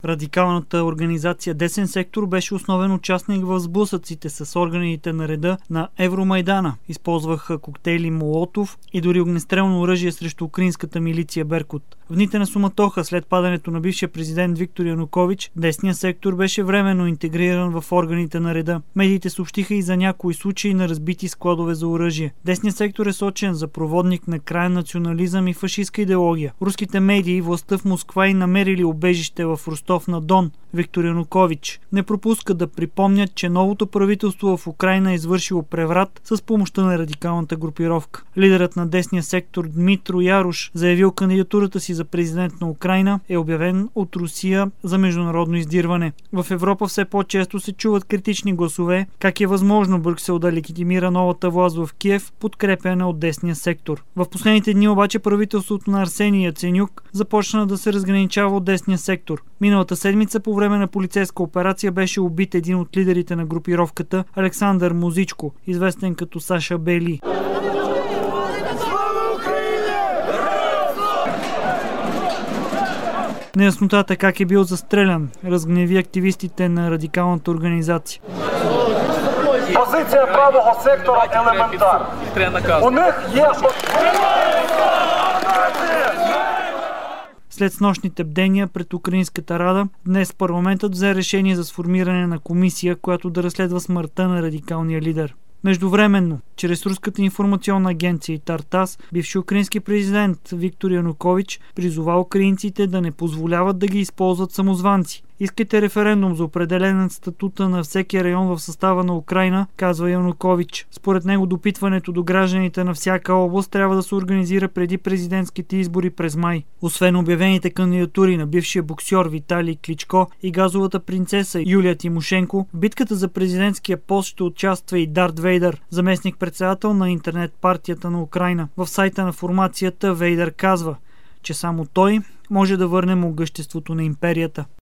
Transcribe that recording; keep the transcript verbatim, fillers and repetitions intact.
Радикалната организация Десен сектор беше основен участник в сблъсъците с органите на реда на Евромайдана. Използваха коктейли Молотов и дори огнестрелно оръжие срещу украинската милиция Беркут. В дните на суматоха след падането на бившия президент Виктор Янукович, Десният сектор беше временно интегриран в органите на реда. Медиите съобщиха и за някои случаи на разбити складове за оръжие. Десният сектор е сочен за проводник на краен национализъм и фашистска идеология. Руските медии, властта в Москва и намерили убежище в Ростов на Дон, Виктор Янукович, не пропуска да припомнят, че новото правителство в Украйна е извършило преврат с помощта на радикалната групировка. Лидерът на десния сектор Дмитро Ярош, заявил кандидатурата си за президент на Украйна, е обявен от Русия за международно издирване. В Европа все по-често се чуват критични гласове как е възможно Брюксел да легитимира новата власт в Киев, подкрепяна от десния сектор. В последните дни обаче правителството на Арсений Яценюк започна да се разграничава от десния сектор. Миналата седмица по време на полицейска операция беше убит един от лидерите на групировката, Александър Музичко, известен като Саша Бели. Неяснотата как е бил застрелян разгневи активистите на радикалната организация. Позиція правого сектора елементарна. У них є... След снощните бдения пред Украинската рада, днес парламентът взе решение за сформиране на комисия, която да разследва смъртта на радикалния лидер. Междувременно, чрез руската информационна агенция и Тартас, бивши украински президент Виктор Янукович призова украинците да не позволяват да ги използват самозванци. Искайте референдум за определен на статута на всеки район в състава на Украйна, казва Янукович. Според него допитването до гражданите на всяка област трябва да се организира преди президентските избори през май. Освен обявените кандидатури на бившия боксьор Виталий Кличко и газовата принцеса Юлия Тимошенко, в битката за президентския пост ще участва и Дарт Вейдър, заместник-председател на интернет партията на Украйна. В сайта на формацията Вейдър казва, че само той може да върне могъществото на империята.